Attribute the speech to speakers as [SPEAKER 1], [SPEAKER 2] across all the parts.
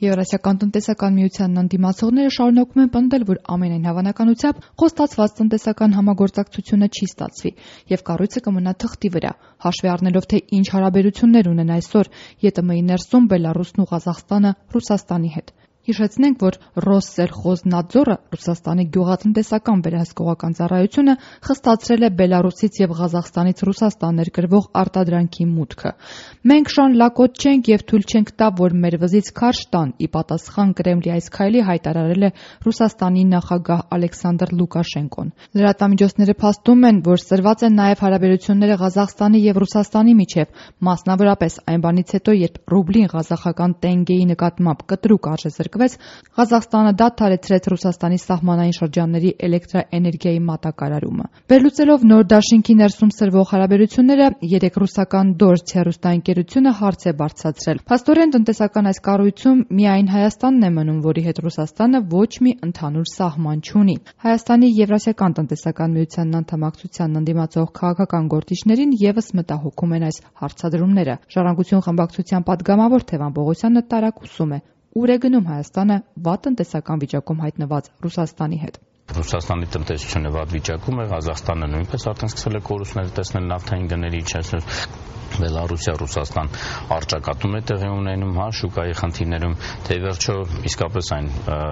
[SPEAKER 1] Եվրասիական տնտեսական միությանն անդիմացողները շարունակում են պնդել, որ ամենայն հավանականությամբ խոստացված տնտեսական համագործակցությունը չի ստացվի եւ կառույցը կմնա թղթի վրա, հաշվի առնելով թե ինչ հարաբերություններ ունեն այսօր ԵՏՄ-ի ներսում Բելարուսն ու Ղազախստանը Ռուսաստանի հետ։ Հիշեցնենք, որ Ռոսսելխոզնադզորը Ռուսաստանի գյուղատնտեսական վերահսկողական ծառայությունը խստացրել է Բելարուսից եւ Ղազախստանից Ռուսաստան ներկրվող արտադրանքի մուտքը։ Մենք շանլակոտ չենք եւ թույլ չենք տա, որ մեր վզից քարշ տան, ի պատասխան Կրեմլի այս քայլի հայտարարել է Ռուսաստանի նախագահ Ալեքսանդր Լուկաշենկոն։ Լրատվամիջոցները փաստում են, որ սրված են նաեւ հարաբերությունները Ղազախստանի եւ Ռուսաստանի միջեւ, մասնավորապես այն բանից հետո, երբ ռուբլին ղազախական տենգեի նկատմամբ կտրուկ արժե Ղազախստանը դադարեցրեց Ռուսաստանի սահմանային շրջանների էլեկտրաէներգիայի մատակարարումը։ Վերլուծելով նոր դաշինքի ներսում սրվող հարաբերությունները, երեք ռուսական Դորց հեռուստաընկերությունը հարց է բարձրացրել։ Փաստորեն տնտեսական այս կառույցում միայն Հայաստանն է մնում, որի հետ Ռուսաստանը ոչ մի ընդհանուր սահման չունի։ Հայաստանի Եվրասիական տնտեսական միությանն անդամակցությանն ընդդիմացող քաղաքական գործիչներին եւս մտահոգում են այս հարցադրումները։ Ժառանգություն խմբակցության падգամավոր Թևան Պողոսյանը տարակուսում է, ուր է գնում Հայաստանը վատ տնտեսական վիճակում հայտնված Ռուսաստանի հետ։
[SPEAKER 2] Ռուսաստանի տնտեսությունը վատ վիճակում է, Ղազախստանը նույնպես արդեն սկսել է կորուստներ տեսնել նավթային գների իջեցնել, Բելարուսիա, Ռուսաստան առճակատում է տեղի ունենում, շուկայի խնդիրներում, թե վերջո իսկապես այն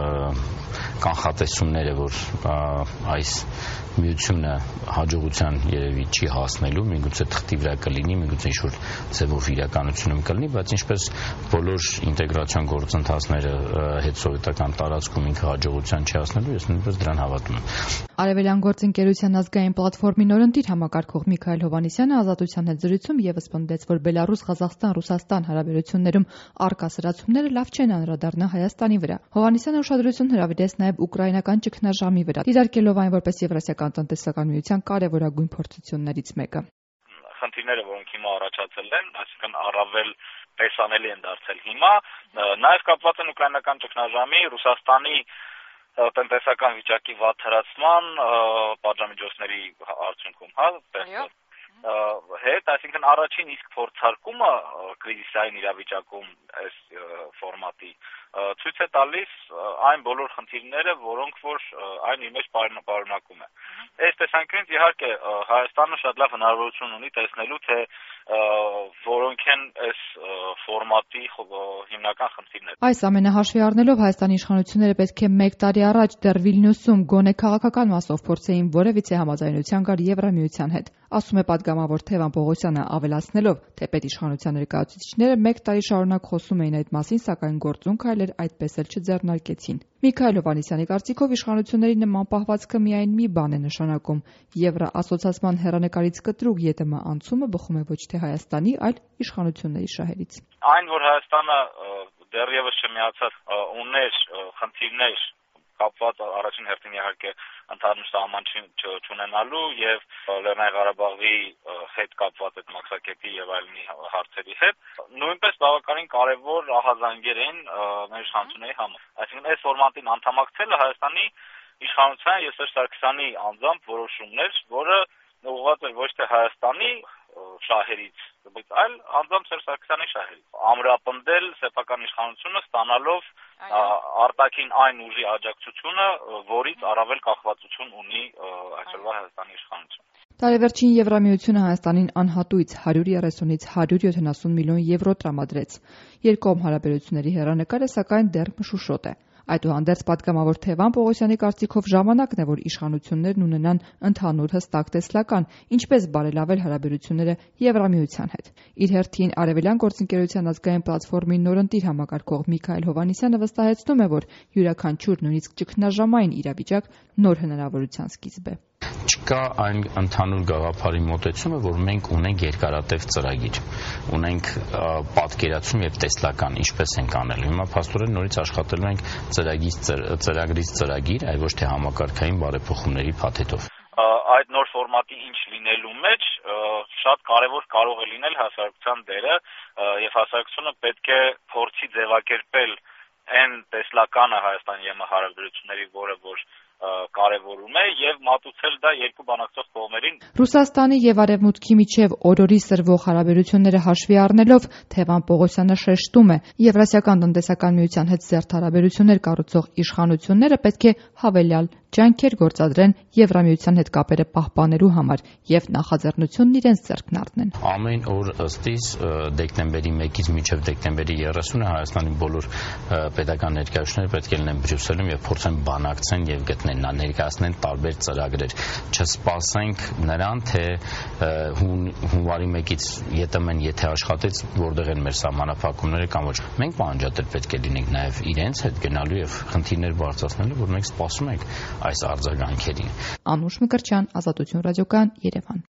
[SPEAKER 2] կանխատեսումները, որ այս միությունը հաջողության երևի չի հասնելու, միգուցե թղթի վրա կլինի, միգուցե ինչ-որ ձևով իրականությունում կլինի, բայց ինչպես բոլոր ինտեգրացիոն գործընթացները հետսովետական տարածքում ինքը հաջողության չի հասնելու, ես նույնպես դրան հավատում եմ։
[SPEAKER 1] Արևելյան գործընկերության ազգային պլատֆորմի նորընտիր համակարգող Միքայել Հովհաննիսյանը Ազատության հետ զրույցում եւս պնդեց, որ Բելարուս-Ղազախստան-Ռուսաստան հարաբերություններում առկա սրացումները լավ չեն անդրադառնա Հայաստանի վրա։ Հովհաննիսյանը ուշադրություն հրավիրեց նաեւ ուկրաինական ճգնաժամի վրա, դիտարկելով այն որպես Եվրասիական տնտեսական միության կարևորագույն փորձություններից մեկը։
[SPEAKER 3] Խնդիրները, որոնք հիմա առաջացել են, այսինքն առավել տեսանելի են դարձել հիմա, նաեւ կապված են ուկրաինական ճգնաժամի, Ռուսաստանի տնտեսական վիճակի վատթարացման պատժամիջոցների արդյունքում, հետ, այսինքն առաջին իսկ փորձարկումը կրիզիսային իրավիճակում այս ֆորմատի ցույց է տալիս այն բոլոր խնդիրները, որոնք որ այն իր մեջ պարունակում է։ Այս տեսանկյունից իհարկե Հայաստանը շատ լավ հնարավորություն ունի տեսնելու, թե որոնք են այս ֆորմատի հիմնական խնդիրները։
[SPEAKER 1] Այս ամենը հաշվի առնելով Հայաստանի իշխանությունները պետք է 1 տարի առաջ դեռ Վիլնյուսում գոնե քաղաքական մասով փորձեին որևիցե համաձայնության գալ Եվրամիության հետ, ասում է падգամավոր Թևան Պողոսյանը, ավելացնելով, թե պետիշխանության ներկայացուցիչները 1 տարի շարունակ խոսում էին այդ մասին, սակայն գործուն քայլեր այդպես էլ չձեռնարկեցին։ Միքայել Հովհաննիսյանի կարծիքով իշխանությունների նման պահվածքը միայն մի բան է նշանակում՝ Եվրոասոցիացման հեռանկարից կտրուկ ԵՏՄ անցումը բխում է ոչ թե Հայաստանի, այլ իշխանությունների շահերից։
[SPEAKER 3] Այն, որ Հայաստանը դեռևս չմիացած ուներ խնդիրներ կապված առաջին հերթին իհարկե ընդհանուր սահման չունենալու եւ Լեռնային Ղարաբաղի հետ կապված այդ մաքսակետի եւ այլնի հարցերի հետ, նույնպես բավականին կարեւոր ահազանգեր են մեր իշխանությունների համար։ Այսինքն այս ֆորմատին անդամակցելը Հայաստանի իշխանության եւ Սերժ Սարգսյանի անձամբ որոշումներ, որը ուղղված էր ոչ թե Հայաստանի շահերից, այլ անձամբ Սերժ Սարգսյանի շահերից։ Ամրապնդել սեփական իշխանությունը ստանալով արտաքին այն ուժի աջակցությունը, որից առավել կախվածություն ունի այսօրվա Հայաստանի իշխանությունը։
[SPEAKER 1] Տարեվերջին Եվրամիությունը Հայաստանին անհատույց 130-ից 170 միլիոն եվրո տրամադրեց։ Երկկողմ հարաբերությունների հեռանկարը սակայն դեռ մշուշոտ է։ Այդուհանդերձ падգամավոր Թևան Պողոսյանի կարծիքով ժամանակն է, որ իշխանություններն ունենան ընդհանուր հստակ տեսլական, ինչպես բարելավել հարաբերությունները Եվրամիության հետ։ Իր հերթին Արևելյան գործընկերության ազգային պլատֆորմի նորընտիր համակարգող Միքայել Հովհաննիսյանը վստահեցնում է, որ յուրաքանչյուր նույնիսկ ճգնաժամային իրավիճակ նոր հնարավորության սկիզբ է։
[SPEAKER 2] Չկա այն ընդհանուր գաղափարի մոտեցումը, որ մենք ունենք երկարատև ծրագիր, ունենք պատկերացում եւ տեսլական, ինչպես ենք անելու։ Հիմա փաստորեն նորից աշխատելու ենք ծրագրից ծրագիր, այլ ոչ թե համակարգային բարեփոխումների փաթեթով։
[SPEAKER 3] Այդ նոր ֆորմատի ինչ լինելու մեջ շատ կարևոր կարող է լինել հասարակության դերը եւ հասարակությունը պետք է փորձի ձևակերպել այն տեսլականը Հայաստանի եւ հարաբերությունների, որը որ կարևորում է եւ մատուցել դա երկու բանակցող կողմերին։
[SPEAKER 1] Ռուսաստանի եւ Արևմուտքի միջև օրորի սրվող հարաբերությունները հաշվի առնելով Թևան Պողոսյանը շեշտում է, Եվրասիական տնտեսական միության հետ զերծ հարաբերություններ կառուցող իշխանությունները պետք է հավելյալ ջանքեր գործադրեն Եվրամիության հետ կապերը պահպանելու համար եւ նախաձեռնությունն իրենց ձեռքն առնեն։
[SPEAKER 2] Ամեն օր ըստ իս դեկտեմբերի 1-ից մինչև դեկտեմբերի 30-ը Հայաստանի բոլոր պետական ներկայացուցիչները պետք է լինեն Բրյուսելում եւ փորձեն բանակցեն եւ գտնեն, ներկայացնեն տարբեր ծրագրեր։ Չսպասենք նրան, թե հունվարի 1-ից ԵՏՄ-ն եթե աշխատեց, որտեղ են մեր սահմանափակումները կամ ոչ։ Մենք պահանջատեր պետք է լինենք նաեւ իրենց հետ գնալու եւ խնդիրներ բարձրացնելու, որ մենք սպասում ենք այս արձագանքերին։
[SPEAKER 1] Անուշ Մկրտչյան, Ազատություն ռադիոկայան, Երևան։